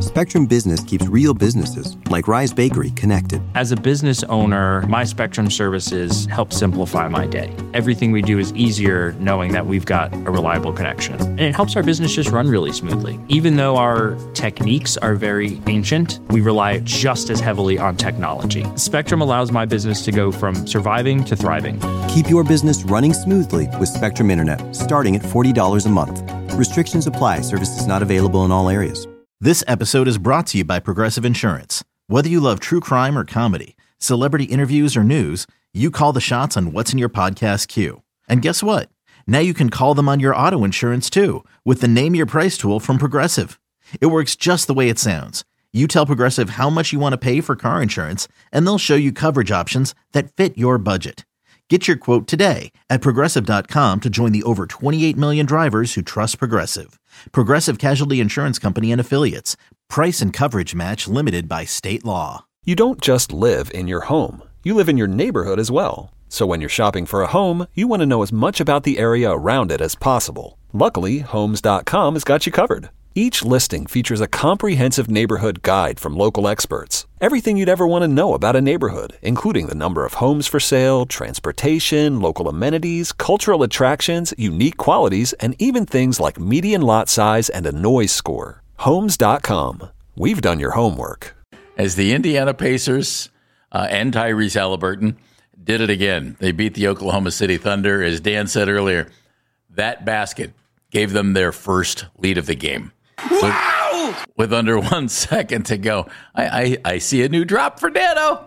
Spectrum Business keeps real businesses, like Rise Bakery, connected. As a business owner, my Spectrum services help simplify my day. Everything we do is easier knowing that we've got a reliable connection. And it helps our business just run really smoothly. Even though our techniques are very ancient, we rely just as heavily on technology. Spectrum allows my business to go from surviving to thriving. Keep your business running smoothly with Spectrum Internet, starting at $40 a month. Restrictions apply. Services not available in all areas. This episode is brought to you by Progressive Insurance. Whether you love true crime or comedy, celebrity interviews or news, you call the shots on what's in your podcast queue. And guess what? Now you can call them on your auto insurance too with the Name Your Price tool from Progressive. It works just the way it sounds. You tell Progressive how much you want to pay for car insurance, and they'll show you coverage options that fit your budget. Get your quote today at Progressive.com to join the over 28 million drivers who trust Progressive. Progressive Casualty Insurance Company and Affiliates. Price and coverage match limited by state law. You don't just live in your home. You live in your neighborhood as well. So when you're shopping for a home, you want to know as much about the area around it as possible. Luckily, Homes.com has got you covered. Each listing features a comprehensive neighborhood guide from local experts. Everything you'd ever want to know about a neighborhood, including the number of homes for sale, transportation, local amenities, cultural attractions, unique qualities, and even things like median lot size and a noise score. Homes.com. We've done your homework. As the Indiana Pacers and Tyrese Halliburton did it again. They beat the Oklahoma City Thunder. As Dan said earlier, that basket gave them their first lead of the game. Wow! With under 1 second to go. I see a new drop for Dano.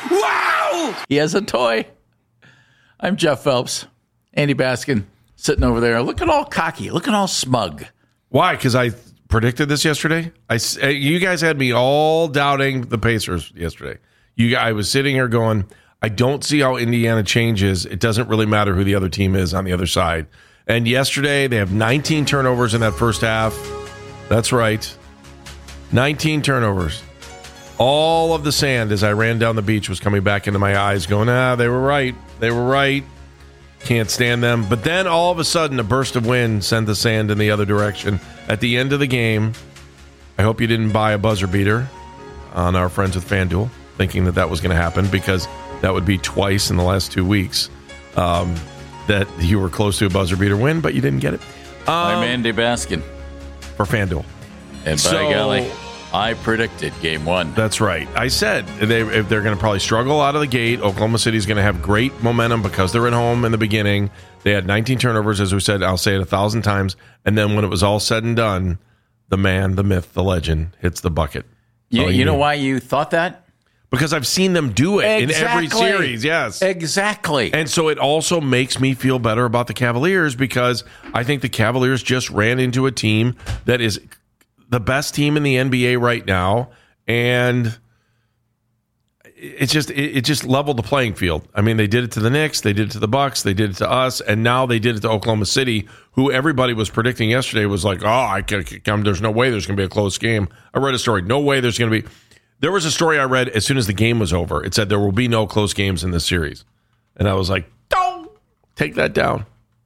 Wow! He has a toy. I'm Jeff Phelps. Andy Baskin sitting over there looking all cocky, looking all smug. Why? Because I predicted this yesterday. You guys had me all doubting the Pacers yesterday. I was sitting here going, I don't see how Indiana changes. It doesn't really matter who the other team is on the other side. And yesterday, they have 19 turnovers in that first half. That's right. 19 turnovers. All of the sand as I ran down the beach was coming back into my eyes going, they were right. They were right. Can't stand them. But then all of a sudden, a burst of wind sent the sand in the other direction. At the end of the game, I hope you didn't buy a buzzer beater on our friends with FanDuel, thinking that was going to happen, because that would be twice in the last 2 weeks that you were close to a buzzer beater win, but you didn't get it. I'm Andy Baskin. For FanDuel. And by golly, I predicted game one. That's right. I said if they're going to probably struggle out of the gate. Oklahoma City's going to have great momentum because they're at home in the beginning. They had 19 turnovers, as we said. I'll say it 1,000 times. And then when it was all said and done, the man, the myth, the legend hits the bucket. You know why you thought that? Because I've seen them do it in every series, yes. Exactly. And so it also makes me feel better about the Cavaliers, because I think the Cavaliers just ran into a team that is the best team in the NBA right now, and it just leveled the playing field. I mean, they did it to the Knicks, they did it to the Bucks, they did it to us, and now they did it to Oklahoma City, who everybody was predicting yesterday was like, there's no way there's going to be a close game. I read a story, no way there's going to be. There was a story I read as soon as the game was over. It said there will be no close games in this series. And I was like, don't take that down.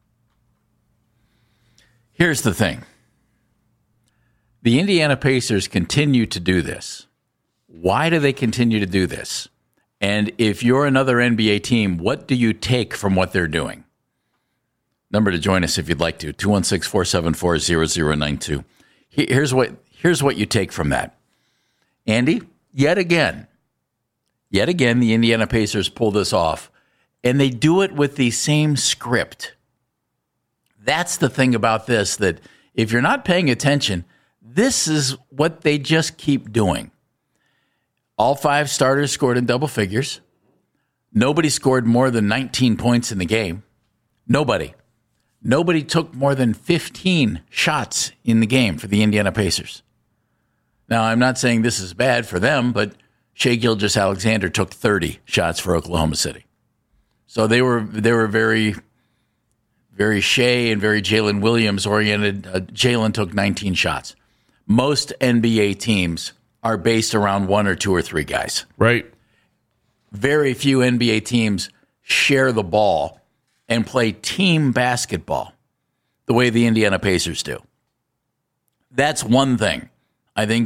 Here's the thing. The Indiana Pacers continue to do this. Why do they continue to do this? And if you're another NBA team, what do you take from what they're doing? Number to join us if you'd like to, 216-474-0092. Here's what you take from that. Andy? Yet again, the Indiana Pacers pull this off, and they do it with the same script. That's the thing about this, that if you're not paying attention, this is what they just keep doing. All 5 starters scored in double figures. Nobody scored more than 19 points in the game. Nobody took more than 15 shots in the game for the Indiana Pacers. Now, I'm not saying this is bad for them, but Shai Gilgeous-Alexander took 30 shots for Oklahoma City. So they were very, very Shai and very Jalen Williams oriented. Jalen took 19 shots. Most NBA teams are based around 1 or 2 or 3 guys. Right. Very few NBA teams share the ball and play team basketball the way the Indiana Pacers do. That's one thing I think that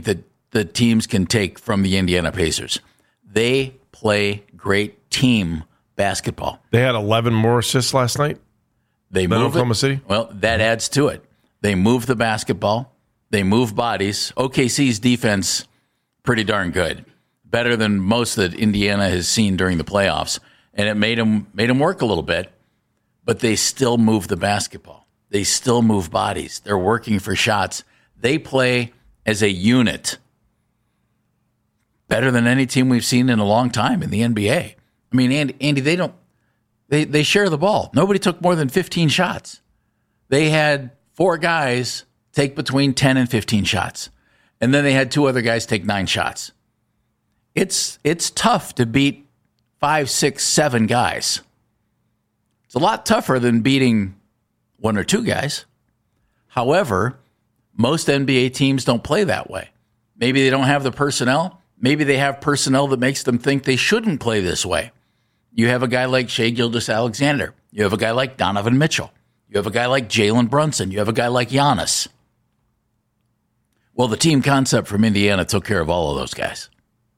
the teams can take from the Indiana Pacers. They play great team basketball. They had 11 more assists last night. They than move Oklahoma it. City? Well, that adds to it. They move the basketball. They move bodies. OKC's defense, pretty darn good. Better than most that Indiana has seen during the playoffs. And it made them work a little bit. But they still move the basketball. They still move bodies. They're working for shots. They play as a unit. Better than any team we've seen in a long time in the NBA. I mean, Andy, they share the ball. Nobody took more than 15 shots. They had 4 guys take between 10 and 15 shots. And then they had 2 other guys take 9 shots. It's tough to beat 5, 6, 7 guys. It's a lot tougher than beating 1 or 2 guys. However, most NBA teams don't play that way. Maybe they don't have the personnel. Maybe they have personnel that makes them think they shouldn't play this way. You have a guy like Shai Gilgeous-Alexander. You have a guy like Donovan Mitchell. You have a guy like Jalen Brunson. You have a guy like Giannis. Well, the team concept from Indiana took care of all of those guys.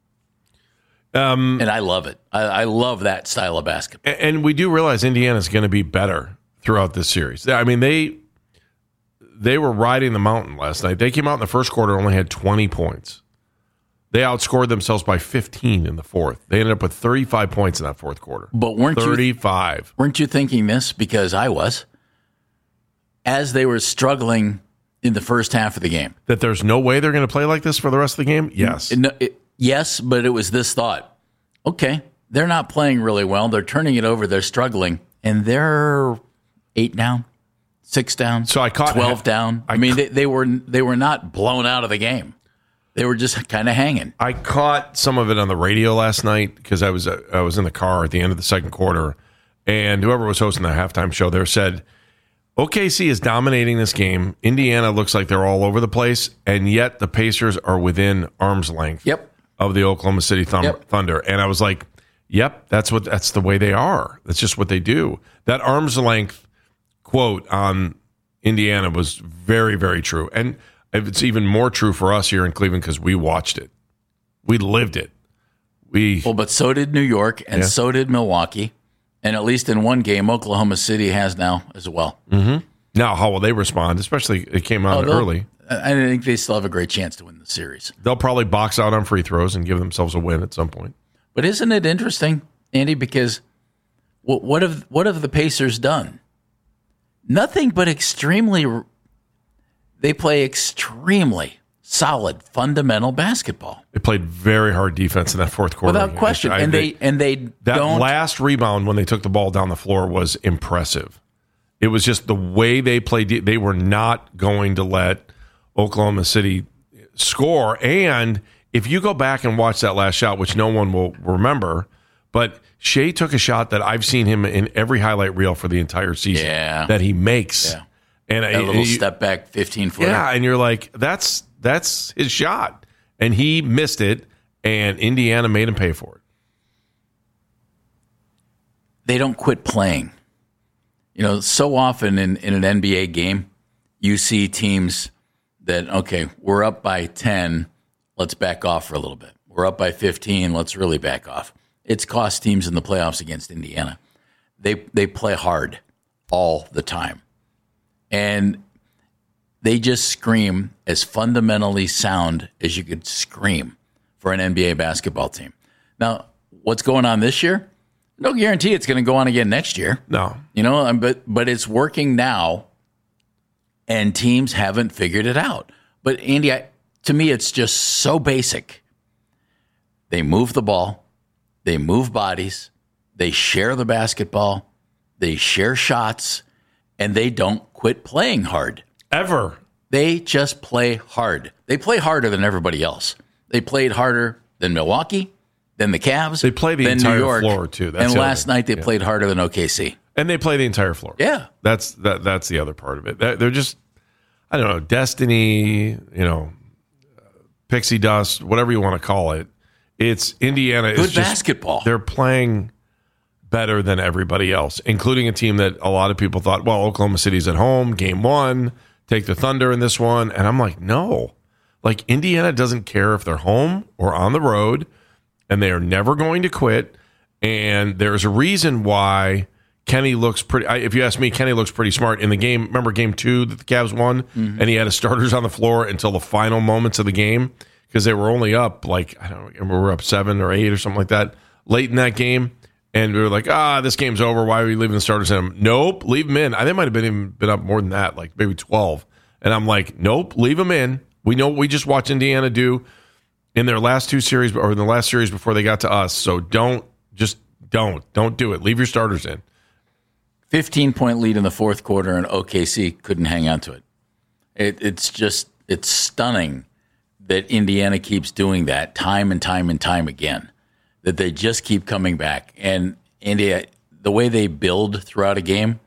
And I love it. I love that style of basketball. And we do realize Indiana's going to be better throughout this series. I mean, they were riding the mountain last night. They came out in the first quarter, only had 20 points. They outscored themselves by 15 in the fourth. They ended up with 35 points in that fourth quarter. But weren't you thinking this? Because I was. As they were struggling in the first half of the game. That there's no way they're going to play like this for the rest of the game? Yes. Yes, but it was this thought. Okay, they're not playing really well. They're turning it over. They're struggling. And they're 8 down, 6 down, so I caught 12 down. I mean, they were not blown out of the game. They were just kind of hanging. I caught some of it on the radio last night because I was in the car at the end of the second quarter, and whoever was hosting the halftime show there said, OKC is dominating this game. Indiana looks like they're all over the place, and yet the Pacers are within arm's length of the Oklahoma City Thunder. And I was like, yep, that's the way they are. That's just what they do. That arm's length quote on Indiana was very, very true. And it's even more true for us here in Cleveland because we watched it. We lived it. But so did New York, and so did Milwaukee. And at least in one game, Oklahoma City has now as well. Mm-hmm. Now, how will they respond? Especially it came out early. I think they still have a great chance to win the series. They'll probably box out on free throws and give themselves a win at some point. But isn't it interesting, Andy? Because what have the Pacers done? Nothing but they play extremely solid, fundamental basketball. They played very hard defense in that fourth quarter. Without question. Last rebound when they took the ball down the floor was impressive. It was just the way they played. They were not going to let Oklahoma City score. And if you go back and watch that last shot, which no one will remember, but Shai took a shot that I've seen him in every highlight reel for the entire season that he makes. Yeah. And a little step back 15-footer. Yeah, and you're like, that's his shot. And he missed it, and Indiana made him pay for it. They don't quit playing. You know, so often in an NBA game, you see teams that, okay, we're up by 10, let's back off for a little bit. We're up by 15, let's really back off. It's cost teams in the playoffs against Indiana. They play hard all the time. And they just scream as fundamentally sound as you could scream for an NBA basketball team. Now, what's going on this year? No guarantee it's going to go on again next year. No. You know, but it's working now, and teams haven't figured it out. But, Andy, to me, it's just so basic. They move the ball. They move bodies. They share the basketball. They share shots. And they don't quit playing hard. Ever. They just play hard. They play harder than everybody else. They played harder than Milwaukee, than the Cavs. They play the entire New York, floor, too. And last night they played harder than OKC. And they play the entire floor. Yeah. That's the other part of it. They're just, I don't know, destiny, pixie dust, whatever you want to call it. It's Indiana. Good basketball. They're playing better than everybody else, including a team that a lot of people thought, well, Oklahoma City's at home, game 1, take the Thunder in this one. And I'm like, no. Like, Indiana doesn't care if they're home or on the road, and they are never going to quit. And there's a reason why Kenny looks pretty. If you ask me, Kenny looks pretty smart in the game. Remember game 2 that the Cavs won, and he had his starters on the floor until the final moments of the game because they were only up like, I don't remember, we were up 7 or 8 or something like that late in that game. And we were like, this game's over. Why are we leaving the starters in? Nope, leave them in. I think it might have been up more than that, like maybe 12. And I'm like, nope, leave them in. We know what we just watched Indiana do in their last 2 series, or in the last series before they got to us. So don't do it. Leave your starters in. 15-point lead in the fourth quarter, and OKC couldn't hang on to it. It's stunning that Indiana keeps doing that time and time and time again, that they just keep coming back. And India, the way they build throughout a game,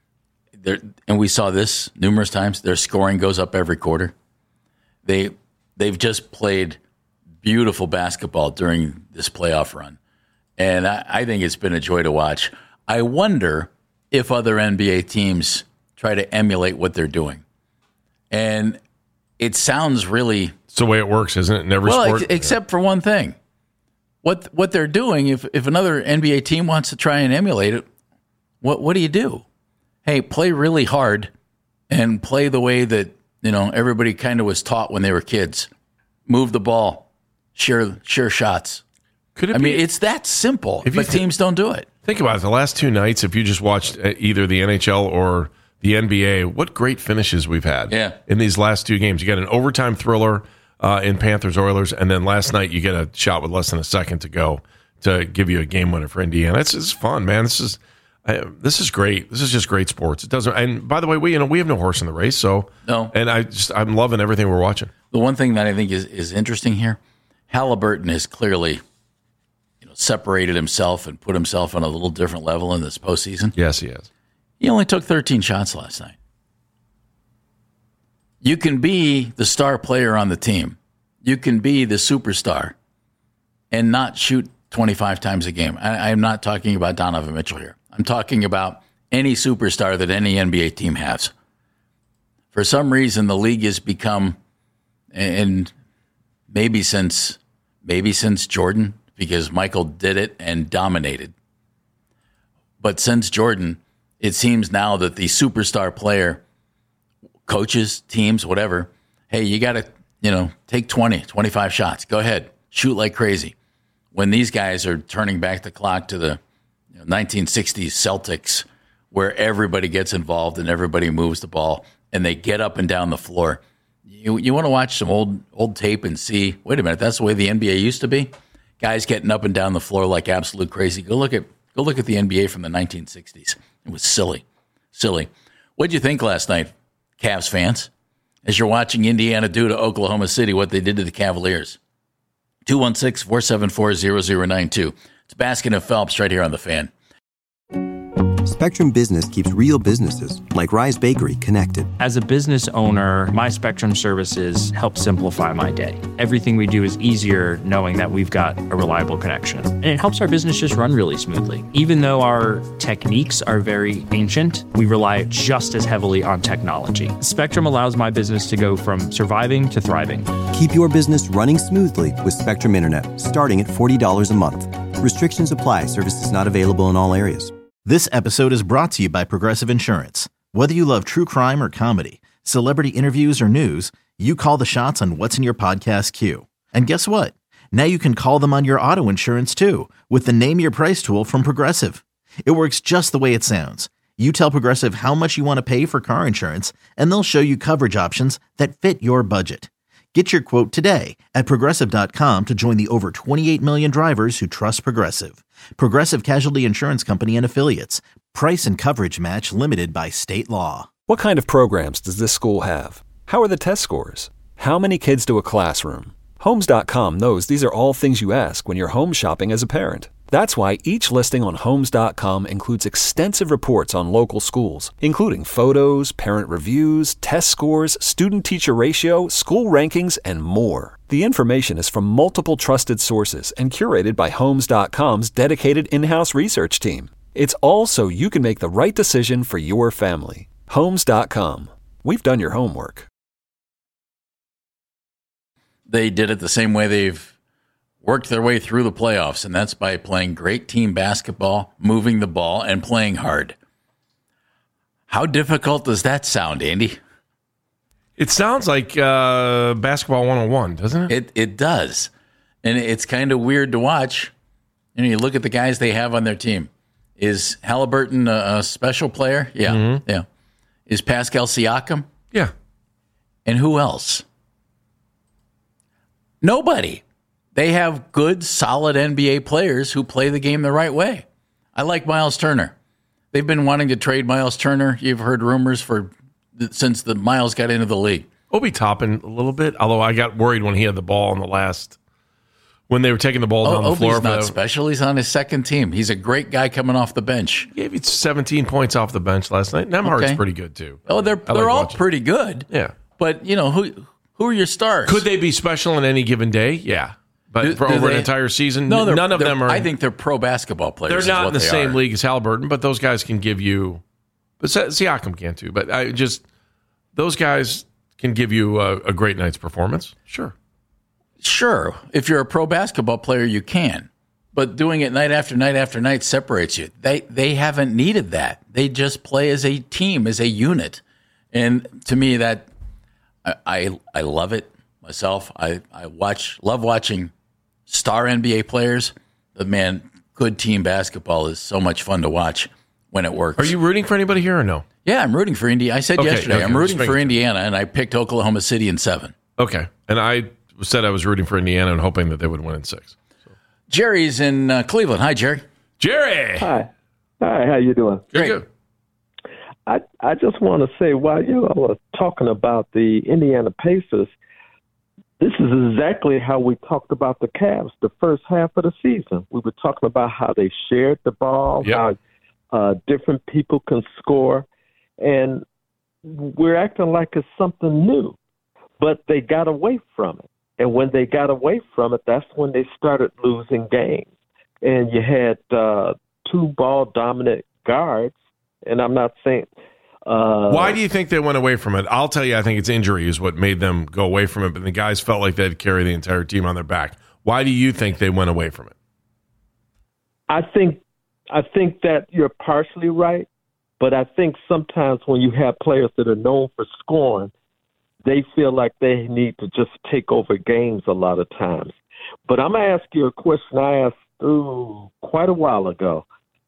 and we saw this numerous times, their scoring goes up every quarter. They've just played beautiful basketball during this playoff run. And I think it's been a joy to watch. I wonder if other NBA teams try to emulate what they're doing. And it sounds really... It's the way it works, isn't it, in every sport? Except for one thing. What they're doing, if another NBA team wants to try and emulate it, what do you do? Hey, play really hard and play the way that everybody kind of was taught when they were kids. Move the ball, share shots. I mean, it's that simple, but teams don't do it. Think about it. The last 2 nights, if you just watched either the NHL or the NBA, what great finishes we've had in these last 2 games. You got an overtime thriller in Panthers-Oilers, and then last night you get a shot with less than a second to go to give you a game winner for Indiana. It's fun, man. This is great. This is just great sports. It doesn't. And by the way, we have no horse in the race, so no. And I'm loving everything we're watching. The one thing that I think is interesting here, Halliburton has clearly separated himself and put himself on a little different level in this postseason. Yes, he has. He only took 13 shots last night. You can be the star player on the team. You can be the superstar and not shoot 25 times a game. I'm not talking about Donovan Mitchell here. I'm talking about any superstar that any NBA team has. For some reason, the league has become, and maybe since Jordan, because Michael did it and dominated. But since Jordan, it seems now that the superstar player, coaches, teams, whatever, hey, you got to, take 20, 25 shots. Go ahead. Shoot like crazy. When these guys are turning back the clock to the 1960s Celtics, where everybody gets involved and everybody moves the ball and they get up and down the floor. You want to watch some old tape and see, wait a minute, that's the way the NBA used to be? Guys getting up and down the floor like absolute crazy. Go look at the NBA from the 1960s. It was silly. What did you think last night, Cavs fans, as you're watching Indiana do to Oklahoma City what they did to the Cavaliers? 216-474-0092. It's Baskin and Phelps right here on The Fan. Spectrum Business keeps real businesses, like Rise Bakery, connected. As a business owner, my Spectrum services help simplify my day. Everything we do is easier knowing that we've got a reliable connection. And it helps our business just run really smoothly. Even though our techniques are very ancient, we rely just as heavily on technology. Spectrum allows my business to go from surviving to thriving. Keep your business running smoothly with Spectrum Internet, starting at $40 a month. Restrictions apply. Services not available in all areas. This episode is brought to you by Progressive Insurance. Whether you love true crime or comedy, celebrity interviews or news, you call the shots on what's in your podcast queue. And guess what? Now you can call them on your auto insurance too with the Name Your Price tool from Progressive. It works just the way it sounds. You tell Progressive how much you want to pay for car insurance, and they'll show you coverage options that fit your budget. Get your quote today at Progressive.com to join the over 28 million drivers who trust Progressive. Progressive Casualty Insurance Company and Affiliates. Price and coverage match limited by state law. What kind of programs does this school have? How are the test scores? How many kids do a classroom? Homes.com knows these are all things you ask when you're home shopping as a parent. That's why each listing on Homes.com includes extensive reports on local schools, including photos, parent reviews, test scores, student-teacher ratio, school rankings, and more. The information is from multiple trusted sources and curated by Homes.com's dedicated in-house research team. It's all so you can make the right decision for your family. Homes.com. We've done your homework. they did it the same way they've worked their way through the playoffs, and that's by playing great team basketball, moving the ball, and playing hard. How difficult does that sound, Andy? It sounds like basketball 101, doesn't it? It does. And it's kind of weird to watch. You look at the guys they have on their team. Is Halliburton a special player? Yeah. Yeah. Is Pascal Siakam? Yeah. And who else? Nobody. They have good, solid NBA players who play the game the right way. I like Miles Turner. They've been wanting to trade Miles Turner. You've heard rumors since the Miles got into the league. Obi Toppin a little bit, although I got worried when he had the ball in the last, when they were taking the ball down the floor. Obi's not special. He's on his second team. He's a great guy coming off the bench. He gave you 17 points off the bench last night. Nembhard's pretty good too. Oh, they're all pretty good. Yeah. But, who are your stars? Could they be special on any given day? Yeah. But for over an entire season, none of them are. I think they're pro basketball players. They're not in the same league as Halliburton, but those guys can give you. But Siakam can too. But those guys can give you a great night's performance. Sure. If you're a pro basketball player, you can. But doing it night after night after night separates you. They haven't needed that. They just play as a team, as a unit. And to me, that I love it myself. I love watching star NBA players. But man, good team basketball is so much fun to watch when it works. Are you rooting for anybody here or no? Yeah, I'm rooting for Indiana. I said yesterday, I'm rooting for Indiana, and I picked Oklahoma City in 7. Okay. And I said I was rooting for Indiana and hoping that they would win in 6. So. Jerry's in Cleveland. Hi, Jerry. Jerry! Hi, how you doing? Good. I just want to say, while you all are talking about the Indiana Pacers, this is exactly how we talked about the Cavs the first half of the season. We were talking about how they shared the ball, how different people can score, and we're acting like it's something new. But they got away from it. And when they got away from it, that's when they started losing games. And you had 2 ball-dominant guards, and I'm not saying why do you think they went away from it? I'll tell you, I think it's injury is what made them go away from it, but the guys felt like they'd carry the entire team on their back. Why do you think they went away from it? I think that you're partially right, but I think sometimes when you have players that are known for scoring, they feel like they need to just take over games a lot of times. But I'm going to ask you a question I asked quite a while ago.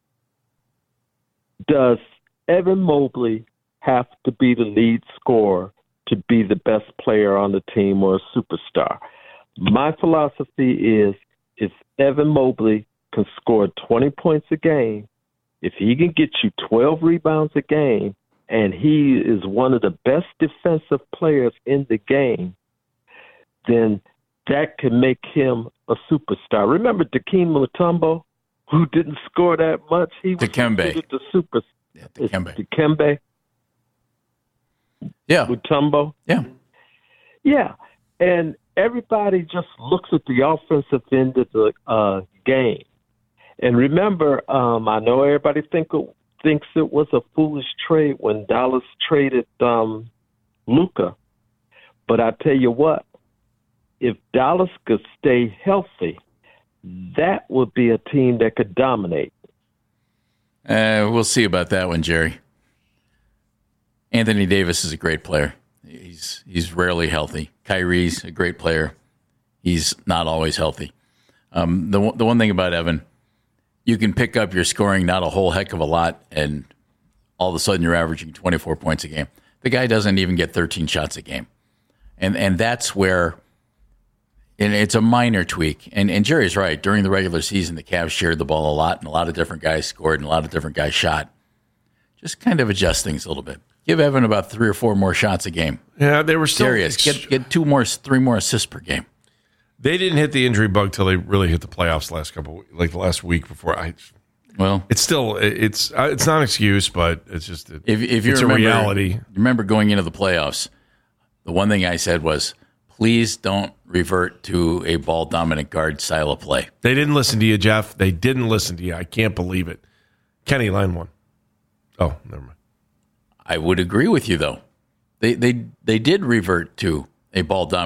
Does Evan Mobley have to be the lead scorer to be the best player on the team or a superstar? My philosophy is if Evan Mobley can score 20 points a game, if he can get you 12 rebounds a game, and he is one of the best defensive players in the game, then that can make him a superstar. Remember Dikembe Mutombo, who didn't score that much? He was considered the superstar. Yeah, Dikembe. Yeah. Mutombo. Yeah. Yeah. And everybody just looks at the offensive end of the game. And remember, I know everybody thinks it was a foolish trade when Dallas traded Luka. But I tell you what, if Dallas could stay healthy, that would be a team that could dominate. We'll see about that one, Jerry. Anthony Davis is a great player. He's rarely healthy. Kyrie's a great player. He's not always healthy. The one thing about Evan, you can pick up your scoring not a whole heck of a lot, and all of a sudden you're averaging 24 points a game. The guy doesn't even get 13 shots a game. And that's where, and it's a minor tweak. And Jerry's right. During the regular season, the Cavs shared the ball a lot, and a lot of different guys scored, and a lot of different guys shot. Just kind of adjust things a little bit. Give Evan about 3 or 4 more shots a game. Yeah, they were still serious. Get 3 more assists per game. They didn't hit the injury bug till they really hit the playoffs the last week before. It's still it's not an excuse, but it's just it's a reality. Remember going into the playoffs, the one thing I said was, please don't revert to a ball dominant guard style of play. They didn't listen to you, Jeff. They didn't listen to you. I can't believe it. Kenny, line 1. Oh, never mind. I would agree with you though. They did revert to a ball dominant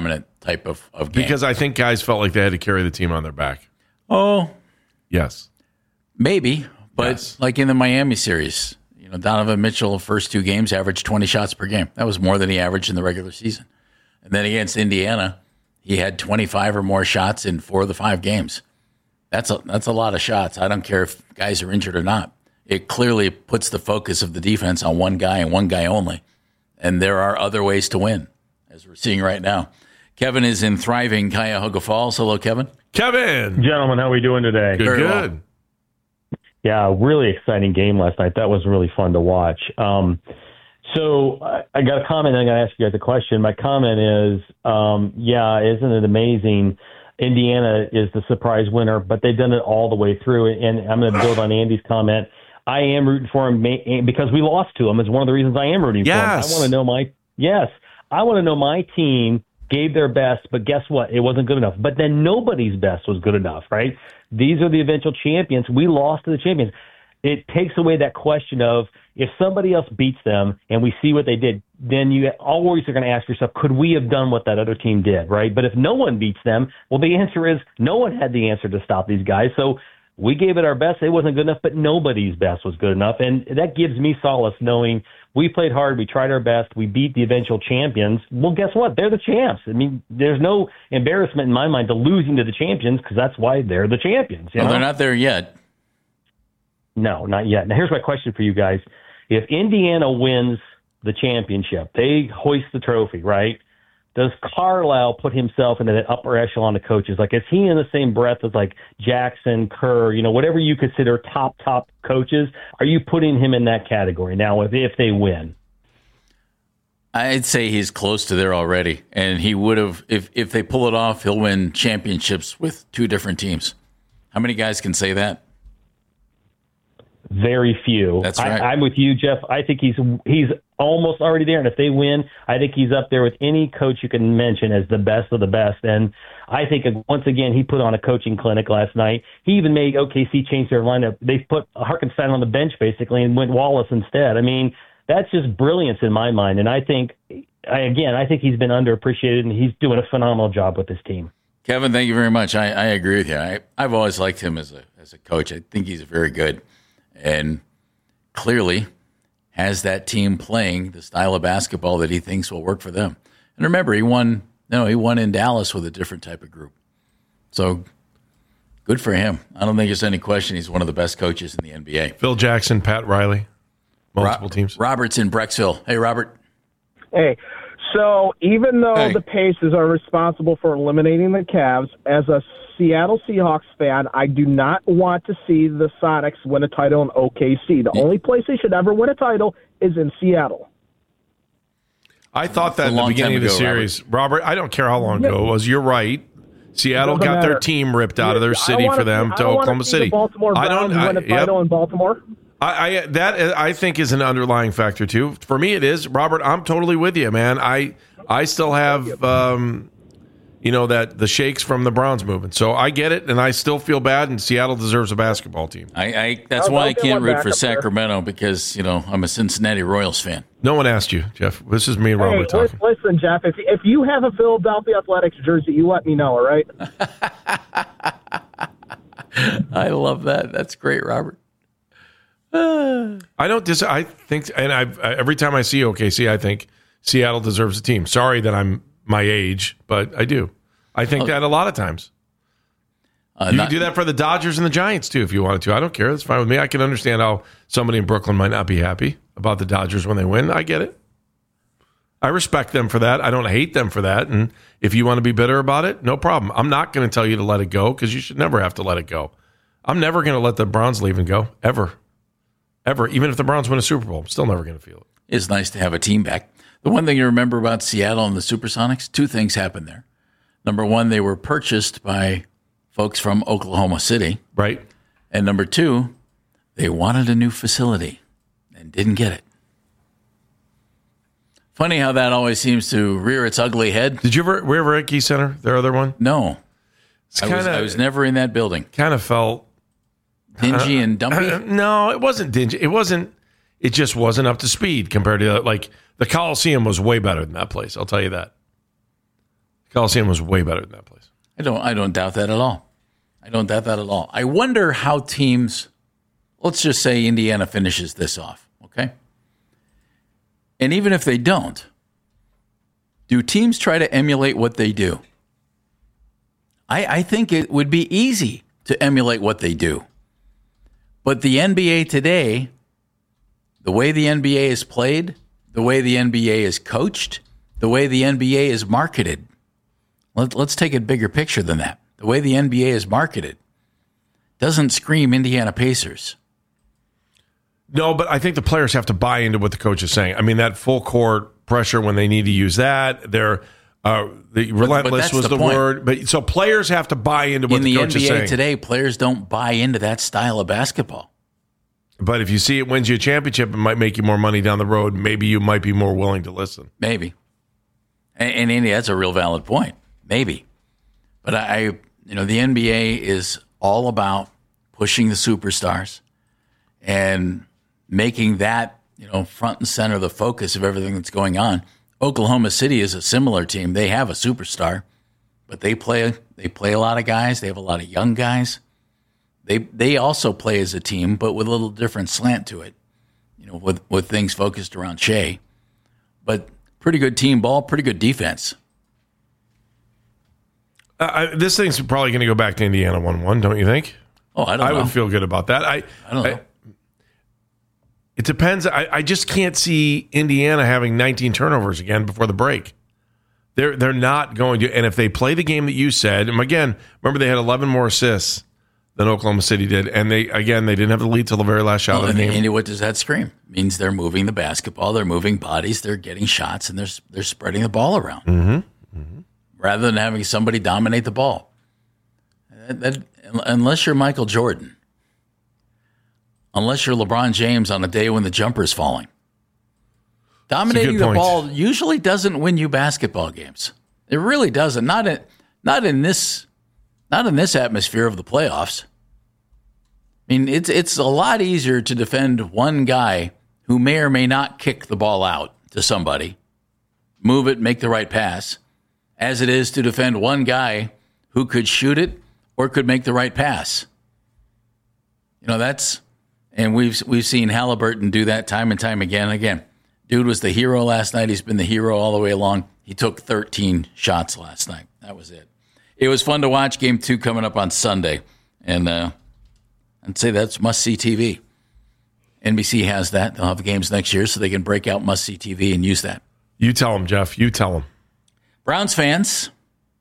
type of game. Because I think guys felt like they had to carry the team on their back. Oh, yes. Maybe. But Yes. like in the Miami series, Donovan Mitchell, first 2 games, averaged 20 shots per game. That was more than he averaged in the regular season. And then against Indiana, he had 25 or more shots in 4 of the 5 games. That's a lot of shots. I don't care if guys are injured or not. It clearly puts the focus of the defense on one guy and one guy only. And there are other ways to win, as we're seeing right now. Kevin is in thriving Cuyahoga Falls. Hello, Kevin. Kevin. Gentlemen, how are we doing today? Good, Very well. good. Yeah, really exciting game last night. That was really fun to watch. So I got a comment, and I'm going to ask you guys a question. My comment is, isn't it amazing? Indiana is the surprise winner, but they've done it all the way through. And I'm going to build on Andy's comment. I am rooting for him because we lost to him. It's one of the reasons I am rooting for him. I want to know my team gave their best, but guess what? It wasn't good enough. But then nobody's best was good enough, right? These are the eventual champions. We lost to the champions. It takes away that question of if somebody else beats them and we see what they did, then you always are going to ask yourself, could we have done what that other team did, right? But if no one beats them, well, the answer is no one had the answer to stop these guys. So we gave it our best. It wasn't good enough, but nobody's best was good enough. And that gives me solace knowing we played hard. We tried our best. We beat the eventual champions. Well, guess what? They're the champs. I mean, there's no embarrassment in my mind to losing to the champions because that's why they're the champions. Well, they're not there yet. No, not yet. Now, here's my question for you guys. If Indiana wins the championship, they hoist the trophy, right? Does Carlisle put himself into that upper echelon of coaches? Like, is he in the same breath as like Jackson, Kerr, whatever you consider top coaches? Are you putting him in that category now if they win? I'd say he's close to there already. And he would have, if they pull it off, he'll win championships with 2 different teams. How many guys can say that? Very few. That's right. I'm with you, Jeff. I think he's almost already there. And if they win, I think he's up there with any coach you can mention as the best of the best. And I think, once again, he put on a coaching clinic last night. He even made OKC change their lineup. They put Hartenstein on the bench, basically, and went Wallace instead. I mean, that's just brilliance in my mind. And I think he's been underappreciated, and he's doing a phenomenal job with this team. Kevin, thank you very much. I agree with you. I've always liked him as a coach. I think he's very good. And clearly has that team playing the style of basketball that he thinks will work for them. And remember, he won in Dallas with a different type of group. So good for him. I don't think there's any question he's one of the best coaches in the NBA. Phil Jackson, Pat Riley, multiple teams. Robert's in Brecksville. Hey, Robert. Hey, so even though the Pacers are responsible for eliminating the Cavs, as a Seattle Seahawks fan, I do not want to see the Sonics win a title in OKC. The only place they should ever win a title is in Seattle. I thought that in the beginning of the series. Robert, I don't care how long ago it was. You're right. Seattle got their team ripped out of their city for them to Oklahoma City. I don't win a title in Baltimore. I think is an underlying factor too. For me, it is. Robert, I'm totally with you, man. I still have that the shakes from the Browns movement. So I get it, and I still feel bad. And Seattle deserves a basketball team. That's why I can't root for Sacramento because I'm a Cincinnati Royals fan. No one asked you, Jeff. This is me and Robert talking. Listen, Jeff. If you have a Philadelphia Athletics jersey, you let me know. All right. I love that. That's great, Robert. I think, and every time I see OKC, I think Seattle deserves a team. Sorry that I'm my age, but I do. I think that a lot of times. You can do that for the Dodgers and the Giants too, if you wanted to. I don't care. That's fine with me. I can understand how somebody in Brooklyn might not be happy about the Dodgers when they win. I get it. I respect them for that. I don't hate them for that. And if you want to be bitter about it, no problem. I'm not going to tell you to let it go because you should never have to let it go. I'm never going to let the Browns leave and go, ever. Ever. Even if the Browns win a Super Bowl, I'm still never going to feel it. It's nice to have a team back. The one thing you remember about Seattle and the Supersonics, 2 things happened there. Number 1, they were purchased by folks from Oklahoma City. Right. And number 2, they wanted a new facility and didn't get it. Funny how that always seems to rear its ugly head. Were you ever at Key Center, their other one? No. I was never in that building. Kind of felt dingy and dumpy? No, it wasn't dingy. It just wasn't up to speed compared to, like, the Coliseum was way better than that place. I'll tell you that. Coliseum was way better than that place. I don't doubt that at all. I wonder how teams, let's just say Indiana finishes this off, okay? And even if they don't, do teams try to emulate what they do? I think it would be easy to emulate what they do. But the NBA today, the way the NBA is played, the way the NBA is coached, the way the NBA is marketed, let's take a bigger picture than that. The way the NBA is marketed doesn't scream Indiana Pacers. No, but I think the players have to buy into what the coach is saying. I mean, that full court pressure when they need to use that, the relentless was the word. But so players have to buy into what the coach is saying. In the NBA today, players don't buy into that style of basketball. But if you see it wins you a championship, it might make you more money down the road. Maybe you might be more willing to listen. Maybe. And Andy, that's a real valid point. Maybe. But the NBA is all about pushing the superstars and making that, front and center, the focus of everything that's going on. Oklahoma City is a similar team. They have a superstar, but they play a lot of guys. They have a lot of young guys. They also play as a team, but with a little different slant to it, with things focused around Shea. But pretty good team ball, pretty good defense. This thing's probably going to go back to Indiana 1-1, don't you think? Oh, I don't know. I would feel good about that. I don't know. It depends. I just can't see Indiana having 19 turnovers again before the break. They're not going to. And if they play the game that you said, and again, remember they had 11 more assists than Oklahoma City did, and they didn't have the lead till the very last shot of the game. Andy, what does that scream? It means they're moving the basketball, they're moving bodies, they're getting shots, and they're spreading the ball around. Mm-hmm. Rather than having somebody dominate the ball. Unless you're Michael Jordan, unless you're LeBron James on a day when the jumper's falling, dominating the ball usually doesn't win you basketball games. It really doesn't. Not in this atmosphere of the playoffs. I mean, it's a lot easier to defend one guy who may or may not kick the ball out to somebody, move it, make the right pass, as it is to defend one guy who could shoot it or could make the right pass. And we've seen Halliburton do that time and time again. Again, dude was the hero last night. He's been the hero all the way along. He took 13 shots last night. That was it. It was fun to watch. Game 2 coming up on Sunday. And I'd say that's must-see TV. NBC has that. They'll have games next year so they can break out must-see TV and use that. You tell them, Jeff. You tell them. Browns fans,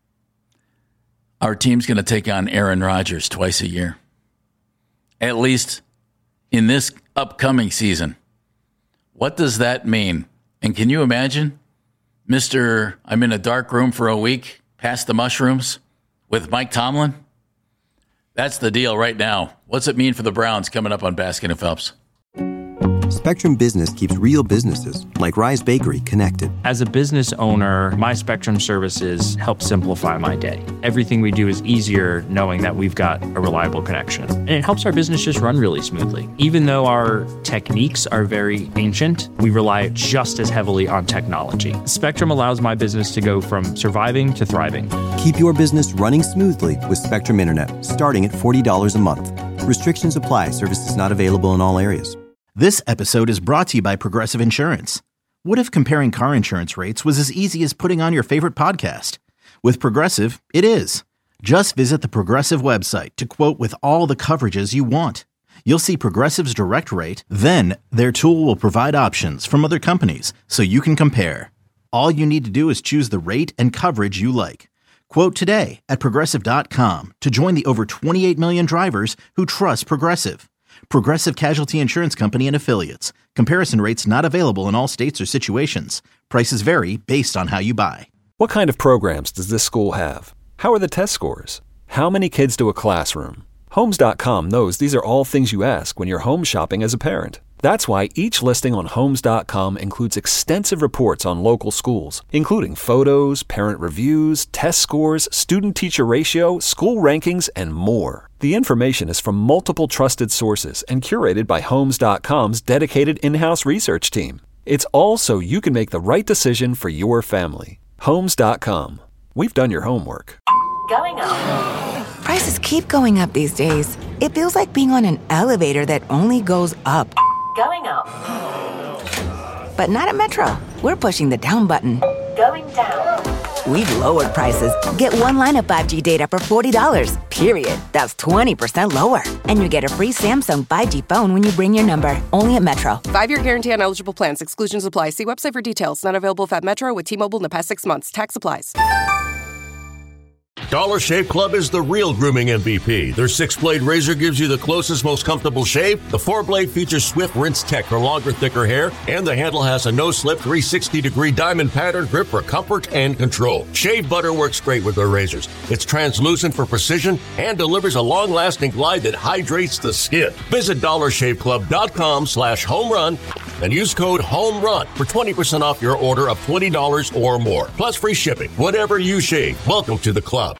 our team's going to take on Aaron Rodgers twice a year. At least in this upcoming season. What does that mean? And can you imagine, Mr. I'm in a dark room for a week, past the mushrooms, with Mike Tomlin? That's the deal right now. What's it mean for the Browns coming up on Baskin and Phelps? Spectrum Business keeps real businesses, like Rise Bakery, connected. As a business owner, my Spectrum services help simplify my day. Everything we do is easier knowing that we've got a reliable connection. And it helps our business just run really smoothly. Even though our techniques are very ancient, we rely just as heavily on technology. Spectrum allows my business to go from surviving to thriving. Keep your business running smoothly with Spectrum Internet, starting at $40 a month. Restrictions apply. Services not available in all areas. This episode is brought to you by Progressive Insurance. What if comparing car insurance rates was as easy as putting on your favorite podcast? With Progressive, it is. Just visit the Progressive website to quote with all the coverages you want. You'll see Progressive's direct rate, then their tool will provide options from other companies so you can compare. All you need to do is choose the rate and coverage you like. Quote today at Progressive.com to join the over 28 million drivers who trust Progressive. Progressive Casualty Insurance Company and Affiliates. Comparison rates not available in all states or situations. Prices vary based on how you buy. What kind of programs does this school have? How are the test scores? How many kids do a classroom? Homes.com knows these are all things you ask when you're home shopping as a parent. That's why each listing on Homes.com includes extensive reports on local schools, including photos, parent reviews, test scores, student-teacher ratio, school rankings, and more. The information is from multiple trusted sources and curated by Homes.com's dedicated in-house research team. It's all so you can make the right decision for your family. Homes.com. we've done your homework. Going up. Prices keep going up these days. It feels like being on an elevator that only goes up. Going up. But not at Metro. We're pushing the down button. Going down. We've lowered prices. Get one line of 5G data for $40, period. That's 20% lower. And you get a free Samsung 5G phone when you bring your number. Only at Metro. 5-year guarantee on eligible plans. Exclusions apply. See website for details. Not available at Metro with T-Mobile in the past 6 months. Tax applies. Dollar Shave Club is the real grooming MVP. Their 6-blade razor gives you the closest, most comfortable shave. The 4-blade features Swift Rinse Tech for longer, thicker hair. And the handle has a no-slip 360-degree diamond pattern grip for comfort and control. Shave butter works great with their razors. It's translucent for precision and delivers a long-lasting glide that hydrates the skin. Visit DollarShaveClub.com/homerun and use code HOMERUN for 20% off your order of $20 or more. Plus free shipping. Whatever you shave, welcome to the club.